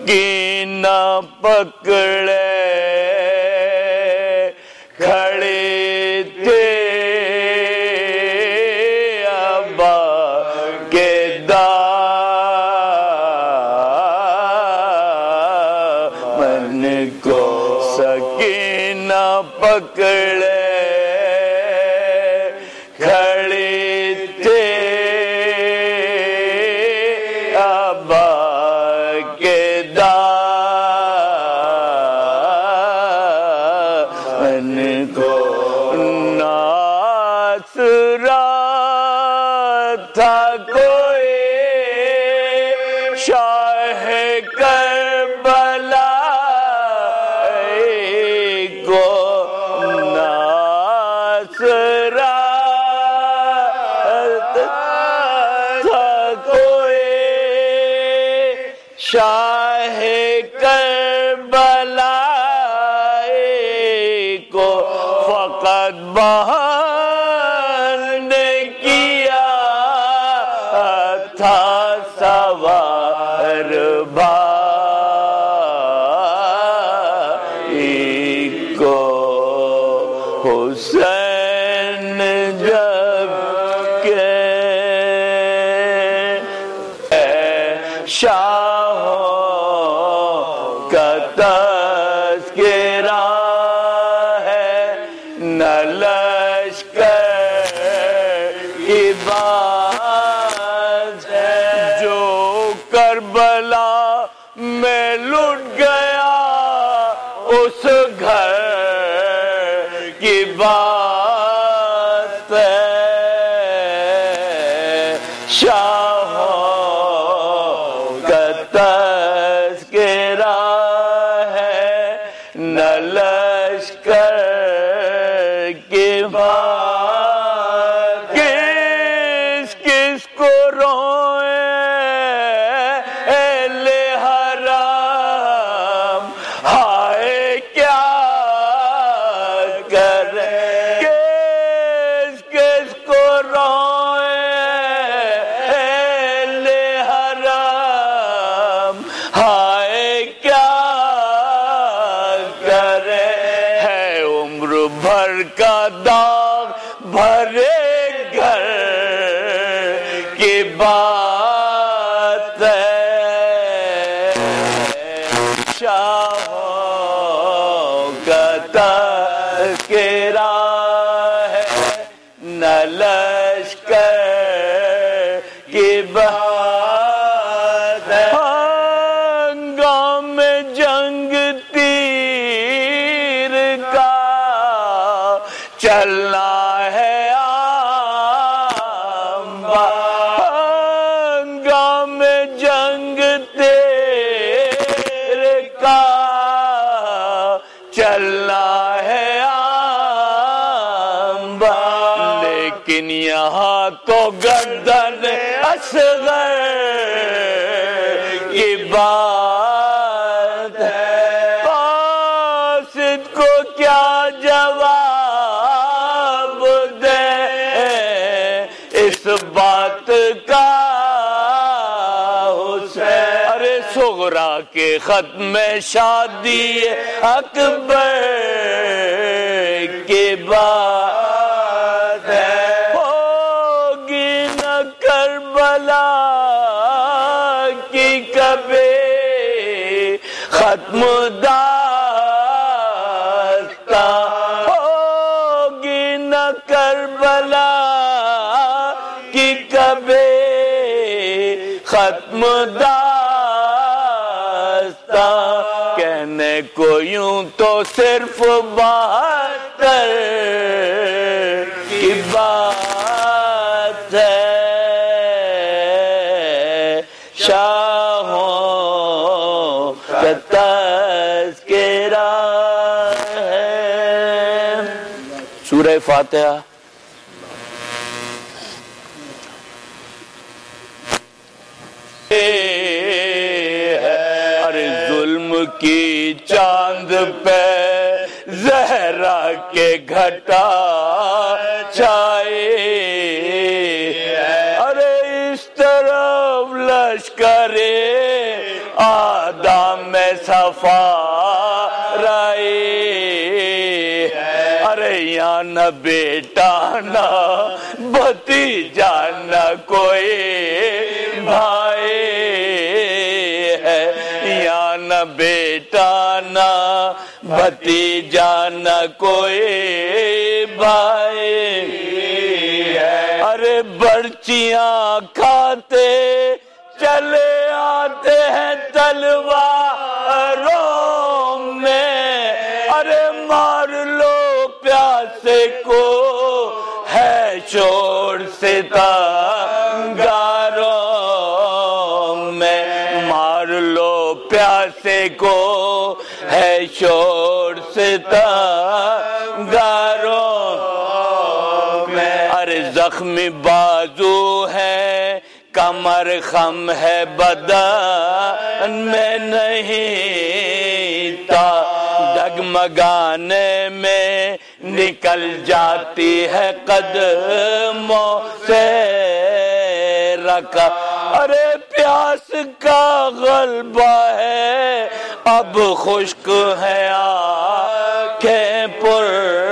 سکینہ پکڑے کھڑے تھے ابا کے دامن کو سکینہ پکڑے شاہ کربلا کو فقط بہن کیا تھا سوار بھائی کو حسین جب کہ کربلا میں لٹ گیا اس گھر کی بات ہے شاہوں کا تذکرہ ہے نہ لشکر کی بات کس کس کو کا داغ بھرے گھر کی بات ہے شاہوں کا تذکرہ ہے نہ لشکر کی بات ہے ہنگام جنگ تیر کا چلنا ہے ہنگام جنگ تیرے کا چلنا ہے لیکن یہاں تو گردن اصغر کی بات ہے قاصد کو کیا جواب اس بات کا حسین ارے صغرا کے ختم شادی اکبر کی بات ہے ہوگی نہ کربلا کی کبھی ختم داستان ہوگی نہ کربلا کی کبھی ختم داستان کہنے کو یوں تو صرف 72 کی بات ہے شاہوں کا تذکرہ ہے سورہ فاتحہ ارے ظلم کی چاند پہ زہرا کے گھٹا چھائے ارے اس طرف لشکر آدھا امام سفارائی ارے یا نہ بیٹا نہ بھتیجا نہ کوئی بھائی ہے یا نہ بیٹا نہ بھتیجا نہ کوئی بھائی ہے ارے برچیاں کھاتے چلے آتے ہیں تلواروں میں ارے مار لو پیاسے کو ہے شور ستمگاروں میں مار لو پیاسے کو ہے شور ستمگاروں میں ارے زخمی بازو ہے کمر خم ہے بدن میں نہیں تا ڈگمگانے میں نکل جاتی ہے قدموں سے رکا ارے پیاس کا غلبہ ہے اب خشک ہے آنکھیں پر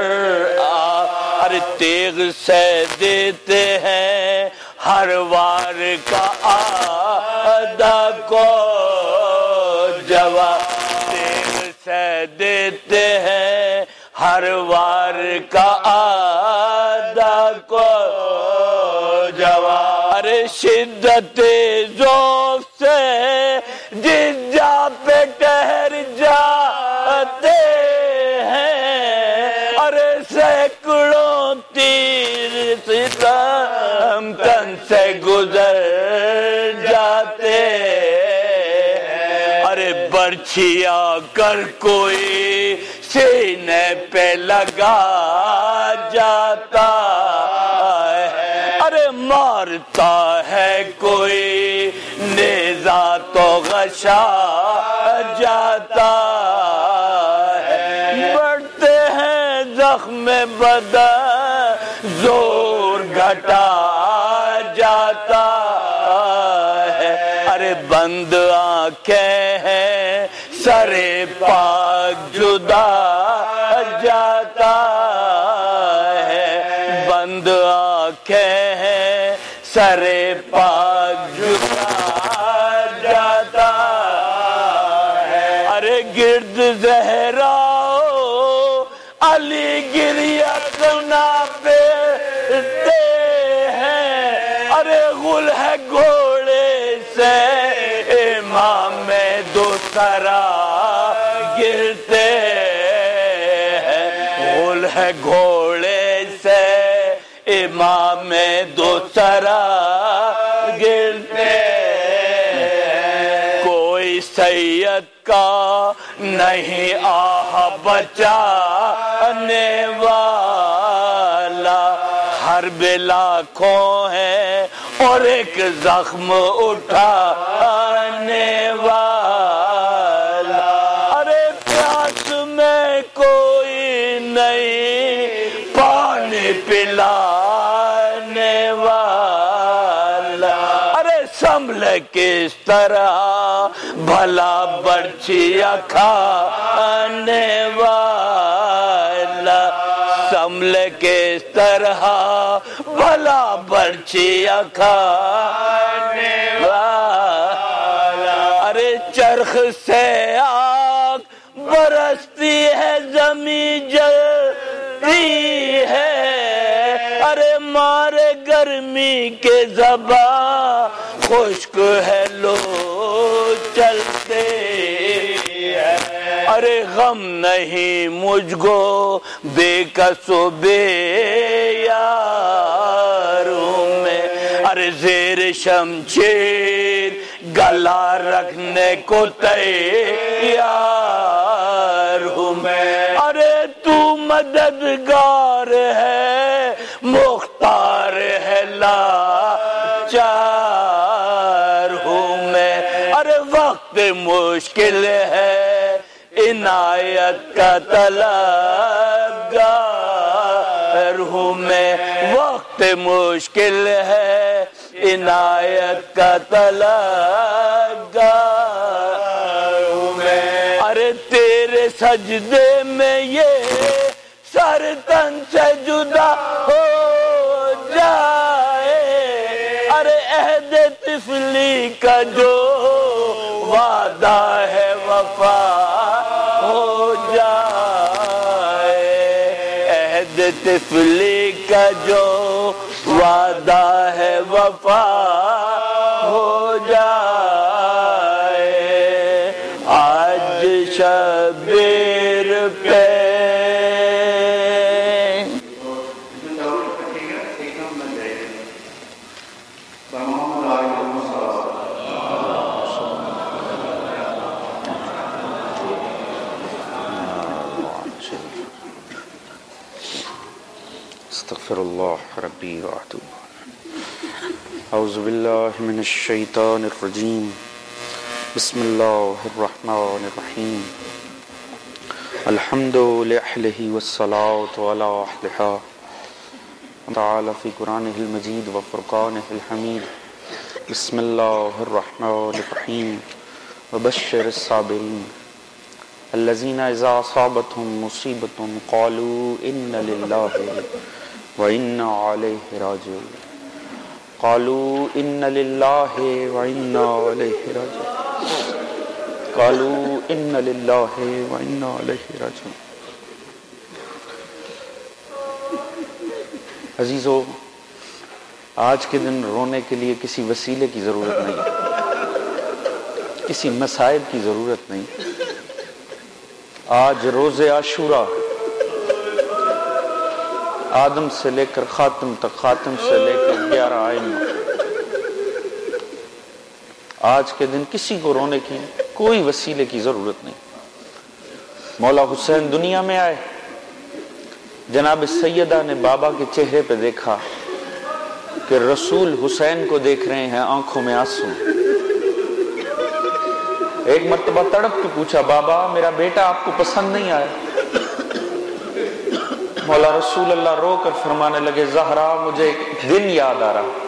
ارے تیغ سے دیتے ہیں ہر وار کا آدھا کو جواب تیغ سے دیتے ہیں ہر وار کا آدھا کو جواب ارے شدت ذوق سے جس جا پہ ٹہر جاتے ہیں ارے سینکڑوں تیر ستم تن سے گزر جاتے ارے برچھیا کر کوئی سینے پہ لگا جاتا ہے ارے مارتا ہے کوئی نیزہ تو غشا جاتا ہے بڑھتے ہیں زخم بدن زور گھٹا جاتا ہے ارے بند آنکھیں ہیں سر پاک جدا جاتا ہے بند آنکھیں ہیں سر پاک جدا جاتا ہے ارے گرد زہرا علی گریہ سنا پھرتے ہیں ارے غل ہے گھوڑے سے امام دوسرا گرتے ہیں غل ہے گھوڑے سے امام دوسرا گرتے ہیں کوئی سید کا نہیں آہ بچانے والا ہر لاکھوں ہے اور ایک زخم اٹھانے والا ارے پیاس میں کوئی نہیں پانی پلانے والا ارے سنبھل کس طرح بھلا برچھیا کھانے والا سنبھل کس طرح بھلا برچھیا کھانے والا ارے چرخ سے آگ برستی ہے زمین جلتی ہے ارے مارے گرمی کے زباں خشک ہے لوگ چلتے ہیں ارے غم نہیں مجھ کو بے کس و بے یاروں میں ارے زیر شمشیر گلا رکھنے کو تیار ہوں میں ارے تو مددگار ہے مختار ہے لاچار ہوں میں ارے وقت مشکل ہے عنایت کا طلبگار ہوں میں وقت مشکل ہے عنایت کا طلبگار ہوں ارے تیرے سجدے میں یہ سر تن سے جدا ہو جائے، ارے عہد طفلی کا جو وعدہ ہے وفا ہو جائے، عہد طفلی کا جو وعدہ ہے وفا ہو جائے، آج شبیر پہ استغفر اللہ ربی واتوب اعوذ باللہ من الشیطان الرجیم بسم اللہ الرحمن الرحیم الحمد لأہلہ والصلاة علی اہلہا تعالی فی قرآنہ المجید وفرقانہ الحمید بسم اللہ الرحمن الرحیم وبشر الصابرین الذین اذا اصابتهم مصیبت قالوا ان للہ وَإِنَّا عَلَيْهِ رَاجِعُونَ قَالُوا إِنَّ لِلَّهِ وَإِنَّا عَلَيْهِ رَاجِعُونَ قَالُوا إِنَّ لِلَّهِ وَإِنَّا عَلَيْهِ رَاجِعُونَ عزیزو، آج کے دن رونے کے لیے کسی وسیلے کی ضرورت نہیں، کسی مصائب کی ضرورت نہیں۔ آج روز عاشوراء، آدم سے لے کر خاتم تک، خاتم سے لے کر 11 آئمہ، آج کے دن کسی کو رونے کی کوئی وسیلے کی ضرورت نہیں۔ مولا حسین دنیا میں آئے، جناب سیدہ نے بابا کے چہرے پہ دیکھا کہ رسول حسین کو دیکھ رہے ہیں، آنکھوں میں آنسو۔ ایک مرتبہ تڑپ کے پوچھا، بابا میرا بیٹا آپ کو پسند نہیں آیا؟ مولا رسول اللہ رو کر فرمانے لگے، زہرا مجھے ایک دن یاد آ رہا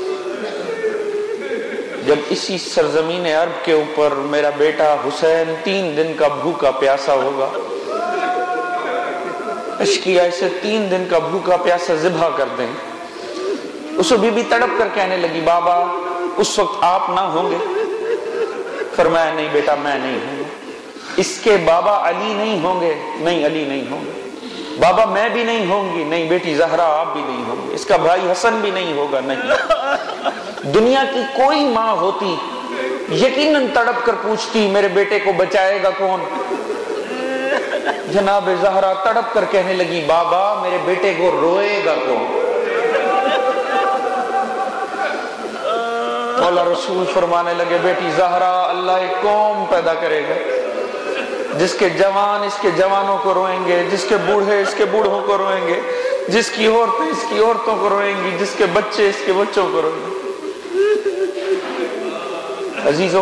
جب اسی سرزمین عرب کے اوپر میرا بیٹا حسین 3 دن کا بھوکا پیاسا ہوگا، اشکیا اسے 3 دن کا بھوکا پیاسا ذبح کر دیں۔ اسے بی بی تڑپ کر کہنے لگی، بابا اس وقت آپ نہ ہوں گے؟ فرمایا نہیں بیٹا میں نہیں ہوں گا۔ اس کے بابا علی نہیں ہوں گے؟ نہیں علی نہیں ہوں گے۔ بابا میں بھی نہیں ہوں گی؟ نہیں بیٹی زہرا آپ بھی نہیں ہوں گے۔ اس کا بھائی حسن بھی نہیں ہوگا؟ نہیں۔ دنیا کی کوئی ماں ہوتی یقیناً تڑپ کر پوچھتی میرے بیٹے کو بچائے گا کون؟ جناب زہرا تڑپ کر کہنے لگی، بابا میرے بیٹے کو روئے گا کون؟ مولا رسول فرمانے لگے، بیٹی زہرا اللہ ایک قوم پیدا کرے گا جس کے جوان اس کے جوانوں کو روئیں گے، جس کے بوڑھے اس کے بوڑھوں کو روئیں گے، جس کی عورتیں اس کی عورتوں کو روئیں گی، جس کے بچے اس کے بچوں کو روئیں گے۔ عزیزو،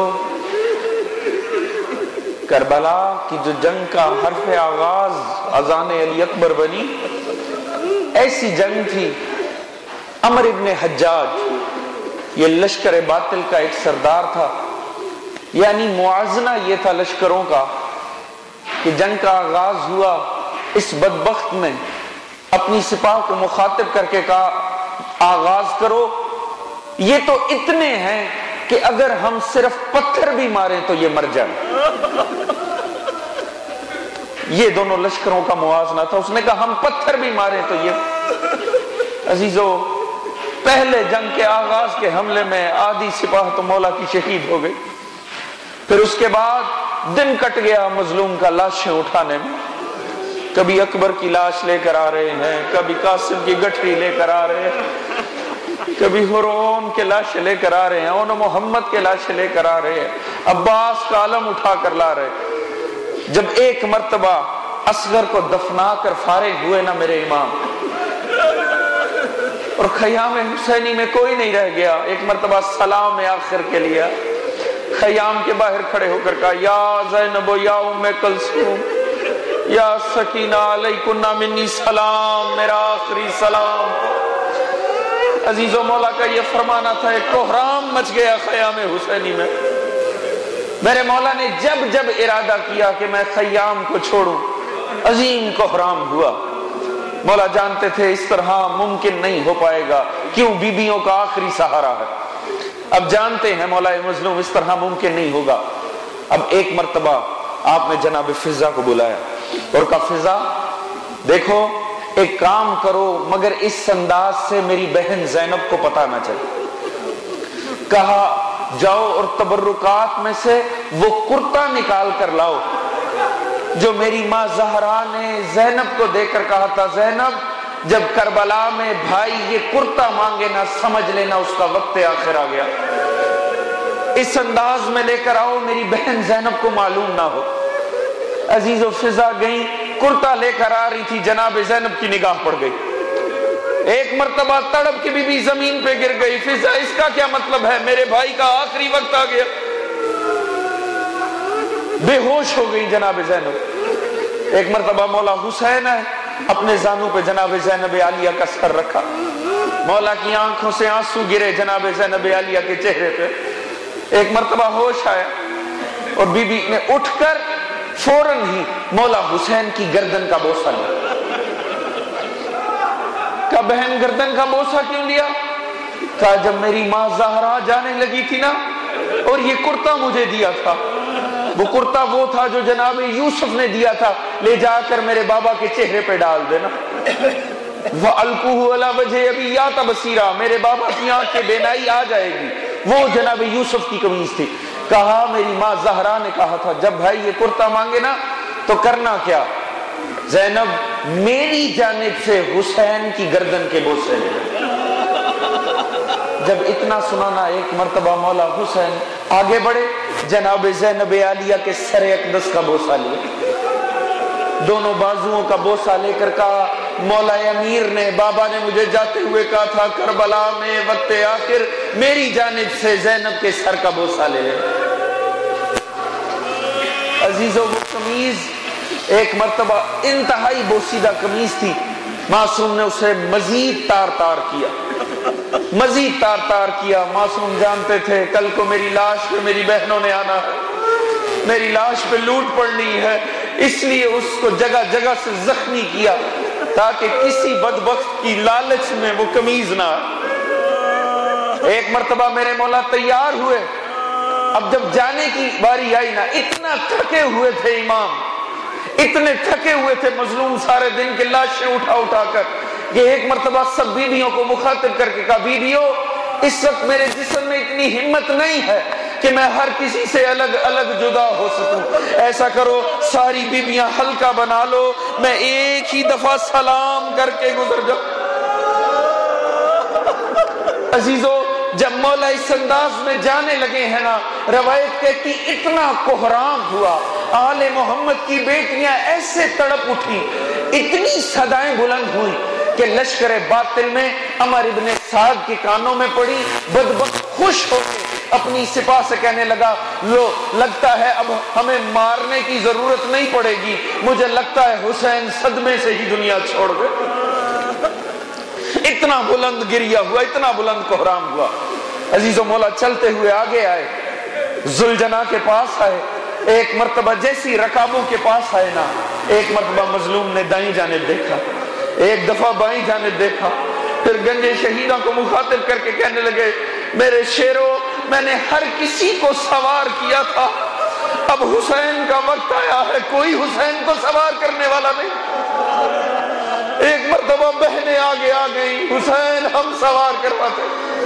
کربلا کی جو جنگ کا حرف آغاز اذان علی اکبر بنی، ایسی جنگ تھی۔ عمر ابن حجاج یہ لشکر باطل کا ایک سردار تھا، یعنی موازنہ یہ تھا لشکروں کا کہ جنگ کا آغاز ہوا، اس بدبخت نے اپنی سپاہ کو مخاطب کر کے کہا آغاز کرو، یہ تو اتنے ہیں کہ اگر ہم صرف پتھر بھی ماریں تو یہ مر جائیں۔ یہ دونوں لشکروں کا موازنہ تھا۔ اس نے کہا ہم پتھر بھی ماریں تو یہ۔ عزیزو، پہلے جنگ کے آغاز کے حملے میں آدھی سپاہ تو مولا کی شہید ہو گئی، پھر اس کے بعد دن کٹ گیا مظلوم کا لاشیں اٹھانے میں۔ کبھی اکبر کی لاش لے کر آ رہے ہیں، کبھی قاسم کی گٹھری لے کر آ رہے ہیں، کبھی ہرون کے لاشیں لے کر آ رہے ہیں، اون محمد کے لاشیں لے کر آ رہے ہیں، عباس کا علم اٹھا کر لا رہے ہیں۔ جب ایک مرتبہ اصغر کو دفنا کر فارغ ہوئے نا میرے امام، اور خیام حسینی میں کوئی نہیں رہ گیا، ایک مرتبہ سلام آخر کے لیے خیام کے باہر کھڑے ہو کر کہا، یا زینب یا ام کلثوم یا سکینہ علیکن منی سلام، میرا آخری سلام۔ عزیز و مولا کا یہ فرمانا تھا، ایک کوہرام مچ گیا خیام حسینی میں۔ میرے مولا نے جب جب ارادہ کیا کہ میں خیام کو چھوڑوں، عظیم کوحرام ہوا۔ مولا جانتے تھے اس طرح ممکن نہیں ہو پائے گا، کیوں؟ بیویوں کا آخری سہارا ہے۔ اب جانتے ہیں مولا مظلوم اس طرح ممکن نہیں ہوگا۔ اب ایک مرتبہ آپ نے جناب فضا کو بلایا اور کہا فضا دیکھو ایک کام کرو مگر اس انداز سے میری بہن زینب کو پتہ نہ چلے۔ کہا جاؤ اور تبرکات میں سے وہ کرتا نکال کر لاؤ جو میری ماں زہرا نے زینب کو دے کر کہا تھا زینب جب کربلا میں بھائی یہ کرتا مانگے نہ سمجھ لینا اس کا وقت آخر آ گیا، اس انداز میں لے کر آؤ میری بہن زینب کو معلوم نہ ہو۔ عزیز و فضا گئی، کرتا لے کر آ رہی تھی، جناب زینب کی نگاہ پڑ گئی، ایک مرتبہ تڑپ کے بھی زمین پہ گر گئی۔ فضا اس کا کیا مطلب ہے؟ میرے بھائی کا آخری وقت آ گیا۔ بے ہوش ہو گئی جناب زینب۔ ایک مرتبہ مولا حسین ہے اپنے زانوں پہ جناب زینب عالیہ کا سر رکھا، مولا کی آنکھوں سے آنسو گرے جناب زینب عالیہ کے چہرے پہ۔ ایک مرتبہ ہوش آیا اور بی بی نے اٹھ کر فوراً ہی مولا حسین کی گردن کا بوسہ لیا۔ کہا بہن گردن کا بوسہ کیوں لیا؟ کہا جب میری ماں زہرا جانے لگی تھی نا اور یہ کرتا مجھے دیا تھا، وہ کرتا وہ تھا جو جناب یوسف نے دیا تھا، لے جا کر میرے بابا کے چہرے پہ ڈال دینا۔ وَأَلْقُوهُ عَلَى وَجْهِ أَبِيَّاتَ بَصِيرًا، میرے بابا کی آنکھ کے بینائی آ جائے گی۔ وہ جناب یوسف کی قمیص تھی۔ کہا میری ماں زہرا نے کہا تھا جب بھائی یہ کرتا مانگے نا تو کرنا کیا؟ زینب میری جانب سے حسین کی گردن کے بوسے لے۔ جب اتنا سنانا ایک مرتبہ مولا حسین آگے بڑھے، جناب زینب عالیہ کے سر اقدس کا بوسہ لیا، دونوں بازوؤں کا بوسہ لے کر کہا مولا امیر نے بابا نے مجھے جاتے ہوئے کہا تھا کربلا میں وقت آخر میری جانب سے زینب کے سر کا بوسہ لے لے۔ عزیزو وہ قمیض ایک مرتبہ انتہائی بوسیدہ قمیض تھی، معصوم نے اسے مزید تار تار کیا، مزید تار تار کیا۔ معصوم جانتے تھے کل کو میری لاش پہ میری بہنوں نے آنا ہے، میری لاش پہ لوٹ پڑنی ہے، اس لیے اس کو جگہ جگہ سے زخمی کیا تاکہ کسی بدبخت کی لالچ میں وہ قمیض نہ آئے۔ ایک مرتبہ میرے مولا تیار ہوئے، اب جب جانے کی باری آئی نا اتنا تھکے ہوئے تھے امام، اتنے تھکے ہوئے تھے مظلوم سارے دن کے لاشیں اٹھا اٹھا کر کہ ایک مرتبہ سب بیویوں کو مخاطب کر کے کہا بیویوں اس وقت میرے جسم میں اتنی ہمت نہیں ہے کہ میں ہر کسی سے الگ الگ جدا ہو سکوں، ایسا کرو ساری بیویاں حلقہ بنا لو، میں ایک ہی دفعہ سلام کر کے گزر جاؤں۔ عزیزو جب مولا اس انداز میں جانے لگے ہیں نا، روایت کہتی اتنا کوحرام ہوا، آل محمد کی بیٹیاں ایسے تڑپ اٹھی، اتنی صدائیں بلند ہوئی کہ لشکر باطل میں عمر ابن سعد کے کانوں میں پڑی، بدبخت خوش ہو کے اپنی سپاہ سے کہنے لگا لو لگتا ہے اب ہمیں مارنے کی ضرورت نہیں پڑے گی، مجھے لگتا ہے حسین صدمے سے ہی دنیا چھوڑ گئے۔ اتنا بلند گریہ ہوا، اتنا بلند کوحرام ہوا۔ عزیز و مولا چلتے ہوئے آگے آئے، ذوالجناح کے پاس آئے، ایک مرتبہ جیسی رکابوں کے پاس آئے نا، ایک مرتبہ مظلوم نے دائیں جانب دیکھا، ایک دفعہ بائیں جانب دیکھا، پھر گنجے شہیدوں کو مخاطب کر کے کہنے لگے میرے شیرو میں نے ہر کسی کو سوار کیا تھا، اب حسین کا وقت آیا ہے، کوئی حسین کو سوار کرنے والا نہیں۔ ایک مرتبہ بہنیں آگے آ گئی، حسین ہم سوار کرواتے۔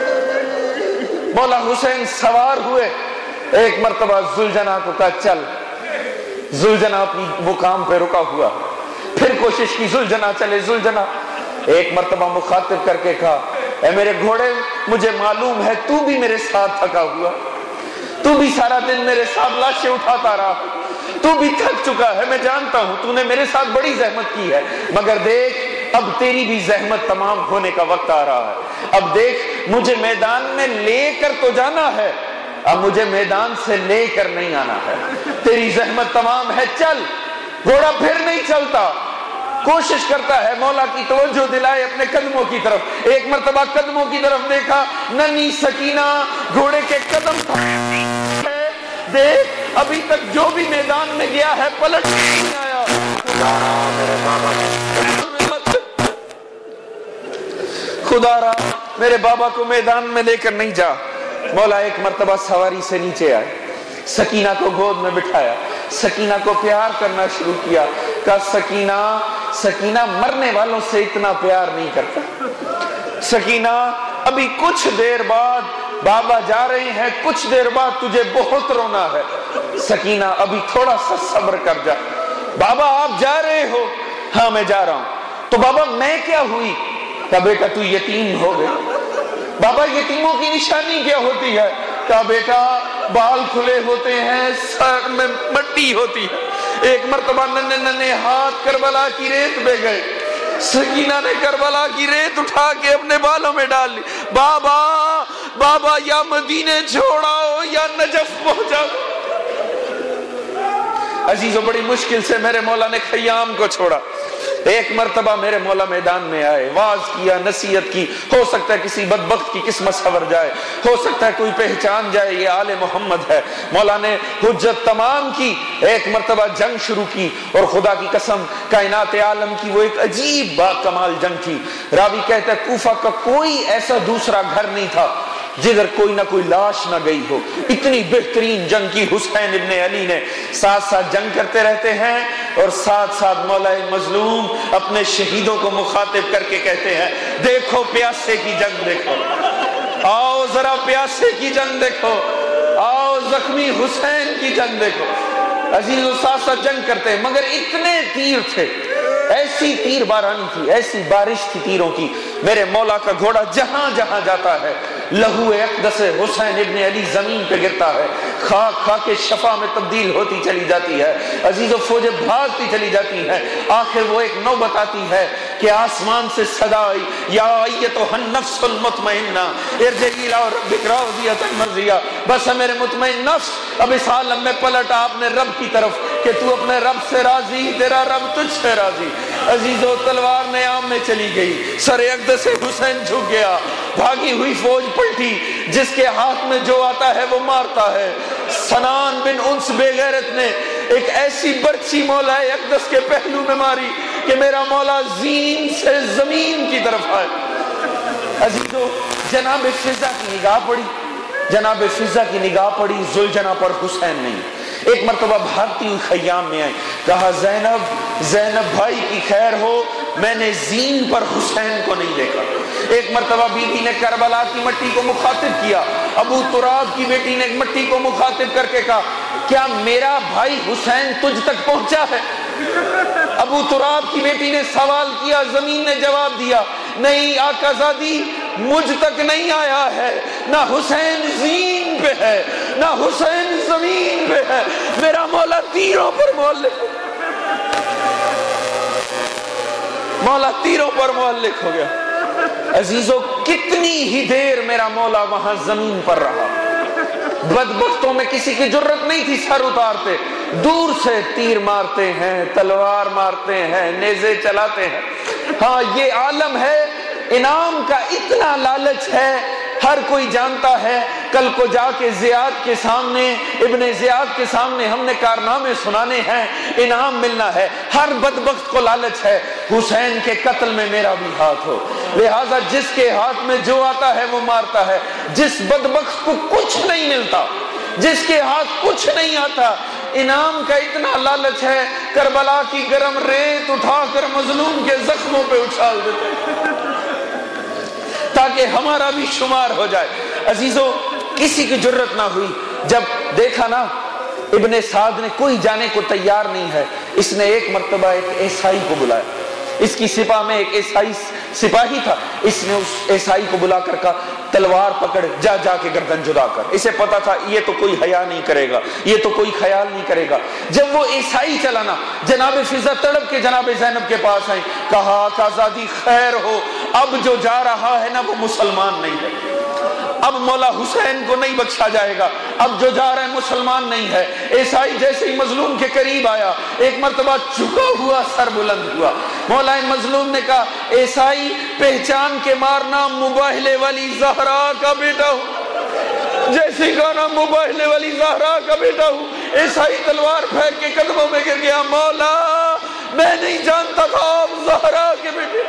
مولا حسین سوار ہوئے، ایک مرتبہ ذوالجناح کو کہا چل، ذوالجناح اپنی مقام پہ رکا ہوا، پھر کوشش کی ذوالجناح چلے، ذوالجناح ایک مرتبہ مخاطب کر کے کہا اے میرے گھوڑے مجھے معلوم ہے تو بھی میرے ساتھ تھکا ہوا، تو بھی سارا دن میرے ساتھ لاشیں اٹھاتا رہا، تو بھی تھک چکا ہے، میں جانتا ہوں تو نے میرے ساتھ بڑی زحمت کی ہے، مگر دیکھ اب تیری بھی زحمت تمام ہونے کا وقت آ رہا ہے، اب دیکھ مجھے میدان میں لے کر تو جانا ہے، اب مجھے میدان سے لے کر نہیں آنا ہے، تیری زحمت تمام ہے، چل۔ گھوڑا پھر نہیں چلتا، کوشش کرتا ہے مولا کی توجہ دلائے اپنے قدموں کی طرف، ایک مرتبہ قدموں کی طرف دیکھا، ننھی سکینہ گھوڑے کے قدم دیکھ ابھی تک جو بھی میدان میں گیا ہے پلٹ نہیں آیا. خدا را میرے بابا کو میدان میں لے کر نہیں جا. مولا ایک مرتبہ سواری سے نیچے آئے, سکینہ کو گود میں بٹھایا, سکینہ کو پیار کرنا شروع کیا. کہا سکینہ مرنے والوں سے اتنا پیار نہیں کرتا. سکینہ ابھی کچھ دیر بعد بابا جا رہے ہیں, کچھ دیر بعد تجھے بہت رونا ہے. سکینہ ابھی تھوڑا سا صبر کر جا. بابا آپ جا رہے ہو؟ ہاں میں جا رہا ہوں. تو بابا میں کیا ہوئی؟ کہا بیٹا تو یتیم ہو گئے. بابا یتیموں کی نشانی کیا ہوتی ہے؟ کہا بیٹا بال کھلے ہوتے ہیں, سر میں مٹی ہوتی ہے. ایک مرتبہ ننھے ننھے ہاتھ کربلا کی ریت میں گئے. سکینہ نے کربلا کی ریت اٹھا کے اپنے بالوں میں ڈال لی. بابا یا مدینے چھوڑاؤ یا نجف پہنچاؤ. عزیزو بڑی مشکل سے میرے مولا نے خیام کو چھوڑا. ایک مرتبہ میرے مولا میدان میں آئے, واز کیا, نصیحت کی. ہو سکتا ہے کسی بدبخت کی قسمت سنور جائے, ہو سکتا ہے کوئی پہچان جائے یہ آل محمد ہے. مولا نے حجت تمام کی. ایک مرتبہ جنگ شروع کی, اور خدا کی قسم کائنات عالم کی وہ ایک عجیب با کمال جنگ تھی. راوی کہتا ہے کوفہ کا کوئی ایسا دوسرا گھر نہیں تھا جدھر کوئی نہ کوئی لاش نہ گئی ہو. اتنی بہترین جنگ کی. حسین ابن علی نے ساتھ ساتھ جنگ کرتے رہتے ہیں, اور ساتھ ساتھ مولا مظلوم اپنے شہیدوں کو مخاطب کر کے کہتے ہیں دیکھو پیاسے کی جنگ دیکھو, آؤ ذرا پیاسے کی جنگ دیکھو, آؤ زخمی حسین کی جنگ دیکھو. عزیزو ساتھ ساتھ جنگ کرتے ہیں, مگر اتنے تیر تھے, ایسی تیر بارانی تھی, ایسی بارش تھی تیروں کی. میرے مولا کا گھوڑا جہاں جہاں جاتا ہے لہو اقدس حسین ابن علی زمین پہ گرتا ہے, خاک کھا کے شفا میں تبدیل ہوتی چلی جاتی ہے. عزیزو فوجیں بھاگتی چلی جاتی ہیں. آخر وہ ایک نوبت آتی ہے کہ آسمان سے صدا آئی, یا ایتھا النفس المطمئنہ ارجعی الی ربک راضیۃ مرضیہ. بس میرے مطمئن نفس اب اس عالم میں پلٹ آ اپنے رب کی طرف کہ تو اپنے رب سے راضی, تیرا رب تجھ سے راضی. عزیزو تلوار نیام میں چلی گئی, سر اقدس حسین جھک گیا. بھاگی ہوئی فوج پلٹی, جس کے ہاتھ میں جو آتا ہے وہ مارتا ہے. سنان بن انس بے غیرت نے ایک ایسی برچی مولا اقدس کے پہلو میں ماری کہ میرا مولا زین سے زمین کی طرف آئے. عزیزو جناب فضا کی نگاہ پڑی, جناب فضا کی نگاہ پڑی, ذوالجناح پر حسین نہیں. ایک مرتبہ بھاگتی ہوئی خیام میں آئی, کہا زینب بھائی کی خیر ہو, میں نے زین پر حسین کو نہیں دیکھا. ایک مرتبہ بیوی نے کربلا کی مٹی کو مخاطب کیا, ابو تراب کی بیٹی نے مٹی کو مخاطب کر کے کہا کیا میرا بھائی حسین تجھ تک پہنچا ہے؟ ابو تراب کی بیٹی نے سوال کیا, زمین نے جواب دیا نہیں آقا زادی, مجھ تک نہیں آیا ہے. نہ حسین زین پہ ہے, نہ حسین زمین پہ ہے. میرا مولا تیروں پر معلق, مولا تیروں پر معلق ہو گیا. عزیزو کتنی ہی دیر میرا مولا وہاں زمین پر رہا. بدبختوں میں کسی کی جرت نہیں تھی سر اتارتے, دور سے تیر مارتے ہیں, تلوار مارتے ہیں, نیزے چلاتے ہیں. ہاں یہ عالم ہے, انعام کا اتنا لالچ ہے, ہر کوئی جانتا ہے. کل کو جا کے زیاد کے سامنے, ابن زیاد کے سامنے ہم نے کارنامے سنانے ہیں, انعام ملنا ہے. ہر بدبخت کو لالچ ہے حسین کے قتل میں میرا بھی ہاتھ ہو. لہذا جس کے ہاتھ میں جو آتا ہے وہ مارتا ہے. جس بدبخت کو کچھ نہیں ملتا, جس کے ہاتھ کچھ نہیں آتا, انعام کا اتنا لالچ ہے, کربلا کی گرم ریت اٹھا کر مظلوم کے زخموں پہ اچھال دیتے تاکہ ہمارا بھی شمار ہو جائے. عزیزو کسی کی جرت نہ ہوئی. جب دیکھا نا ابن سعد نے کوئی جانے کو تیار نہیں ہے, اس نے ایک مرتبہ ایک عیسائی کو بلایا. اس کی سپاہ میں ایک عیسائی سپاہی تھا. اس نے اس عیسائی کو بلا کر کہا تلوار پکڑ, جا جا کے گردن جدا کر. اسے پتا تھا یہ تو کوئی حیا نہیں کرے گا, یہ تو کوئی خیال نہیں کرے گا. جب وہ عیسائی چلا نا, جناب فضا تڑپ کے جناب زینب کے پاس آئی, کہا آزادی خیر ہو, اب جو جا رہا ہے نا وہ مسلمان نہیں ہے, اب مولا حسین کو نہیں بخشا جائے گا, اب جو جا رہا ہے مسلمان نہیں ہے. عیسائی جیسے ہی مظلوم کے قریب آیا, ایک مرتبہ جھکا ہوا سر بلند ہوا. مولا مظلوم نے کہا عیسائی پہچان کے مارنا, مباہلے والی زہرا کا بیٹا ہوں. جیسے گانا موبائل والی زہرا کا بیٹا ہوں، عیسائی تلوار پھینک کے قدموں میں گر گیا، مولا میں نہیں جانتا تھا آپ زہرا کے بیٹے،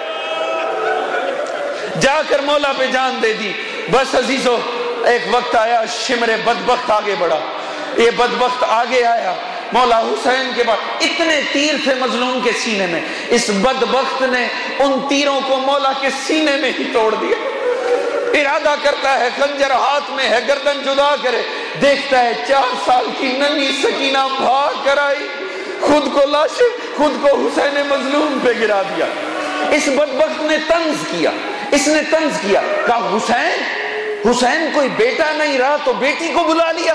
جا کر مولا پہ جان دے دی۔ بس عزیزو ایک وقت آیا، شمر بدبخت آگے بڑھا، یہ بدبخت آگے آیا، مولا حسین کے بعد اتنے تیر تھے مظلوم کے سینے میں، اس بدبخت نے ان تیروں کو مولا کے سینے میں ہی توڑ دیا۔ ارادہ کرتا ہے خنجر ہاتھ میں ہے، گردن جدا کرے، دیکھتا ہے 4 سال کی ننھی سکینہ بھاگ کر آئی، خود کو لاش، خود کو حسین مظلوم پہ گرا دیا۔ اس بدبخت نے طنز کیا، اس نے طنز کیا، کہا حسین کوئی بیٹا نہیں رہا تو بیٹی کو بلا لیا،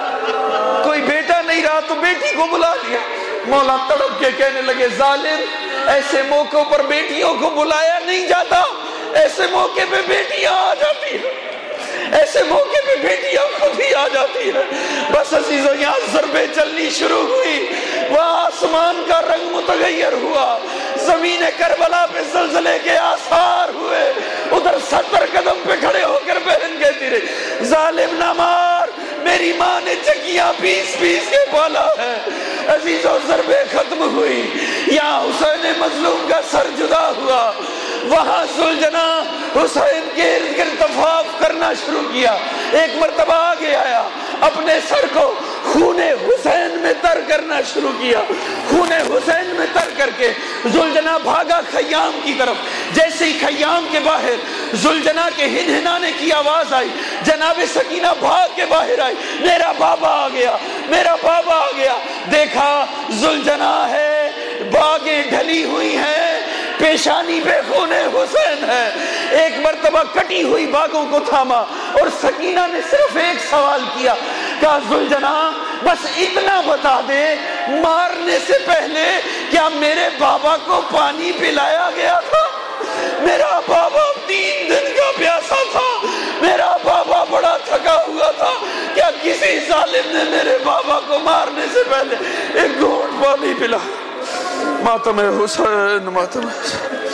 کوئی بیٹا نہیں رہا تو بیٹی کو بلا لیا۔ مولا تڑپ کے کہنے لگے ظالم، ایسے موقعوں پر بیٹیوں کو بلایا نہیں جاتا، ایسے موقع پہ بیٹیاں آ جاتی ہیں، ایسے موقع پہ بیٹیاں خود ہی آ جاتی ہیں۔ بس عزیزو یہاں ضربیں چلنی شروع ہوئی، وہاں آسمان کا رنگ متغیر ہوا، زمین کربلا پہ زلزلے کے آثار ہوئے، ادھر 70 قدم پہ کھڑے ہو کر بہن کہتی رہی ظالم نہ مار، میری ماں نے چکیاں پیس پیس کے پالا ہے۔ عزیزو ضربیں ختم ہوئی، یہاں حسین مظلوم کا سر جدا ہوا، وہاں ذوالجناح حسین کے ارد گرد طواف کرنا شروع کیا۔ ایک مرتبہ آگے آیا، اپنے سر کو خون حسین میں تر کرنا شروع کیا، خون حسین میں تر کر کے ذوالجناح بھاگا خیام کی طرف۔ جیسے ہی خیام کے باہر ذوالجناح کے ہنہنانے کی آواز آئی، جناب سکینہ بھاگ کے باہر آئی، میرا بابا آ گیا، میرا بابا آ گیا۔ دیکھا ذوالجناح ہے، باغیں ڈھلی ہوئی ہیں، پیشانی پہ خون حسین ہے۔ ایک مرتبہ کٹی ہوئی باغوں کو تھاما اور سکینہ نے صرف ایک سوال کیا، کہا ذوالجناح بس اتنا بتا دے، مارنے سے پہلے کیا میرے بابا کو پانی پلایا گیا تھا؟ میرا بابا 3 دن کا پیاسا تھا، میرا بابا بڑا تھکا ہوا تھا، کیا کسی ظالم نے میرے بابا کو مارنے سے پہلے ایک گھونٹ پانی پلایا؟ ماتم حسین، ماتم حسین۔